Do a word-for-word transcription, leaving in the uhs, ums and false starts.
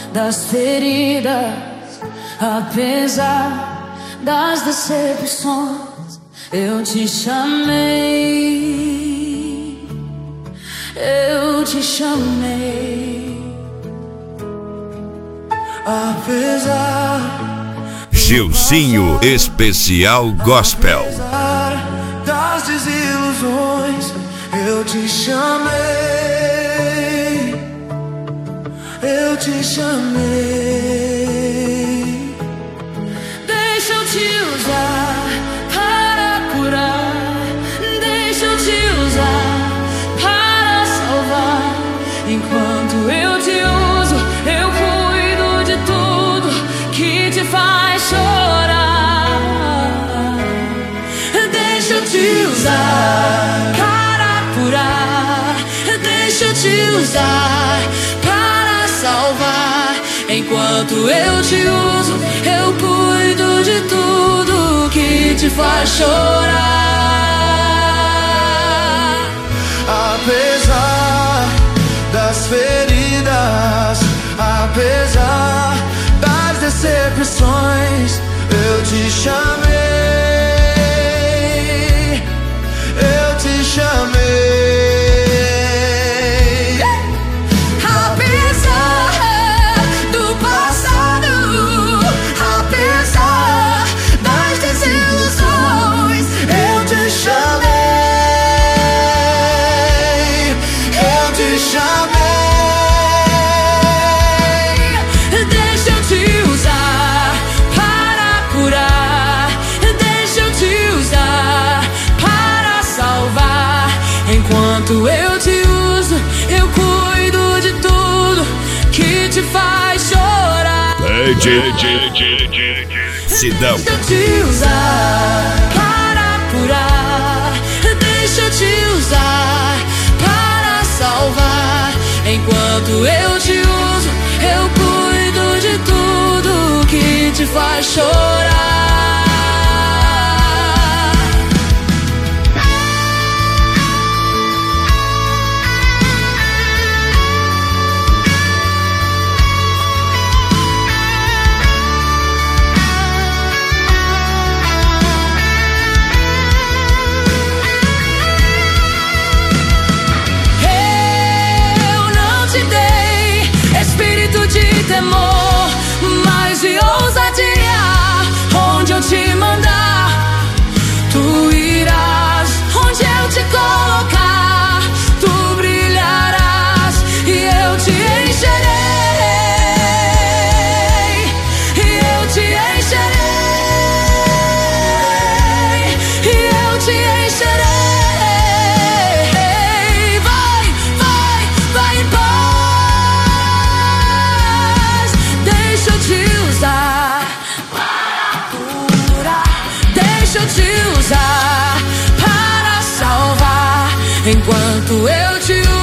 das feridas, apesar das decepções, eu te chamei, eu te chamei. Apesar Gilcinho Especial Gospel. Apesar das desilusões, eu te chamei, eu te chamei. Deixa eu te usar para curar, deixa eu te usar para salvar. Enquanto eu te uso, eu cuido de tudo que te faz chorar. Deixa eu te usar para curar, deixa eu te usar para salvar. Enquanto eu te uso, eu cuido de tudo que te faz chorar. Apesar das feridas, apesar das decepções, eu te chamei, eu te chamei. Apesar do passado, apesar das desilusões, Eu te chamei, eu te chamei. deixa eu te usar para curar, deixa eu te usar para salvar. Enquanto eu te uso, eu cuido de tudo que te faz chorar. Sidão. Deixa eu te usar para curar, deixa eu te usar para salvar. Enquanto eu te uso, eu cuido de tudo que te faz chorar. Espírito de temor, mas de ousadia. Onde eu te mandar, tu irás. Onde eu te colocar, tu brilharás. E eu te encherei, e eu te encherei, e eu te encherei. Vai, vai, vai em paz. Deixa eu te usar para curar, deixa eu te usar para salvar. Enquanto eu te uso,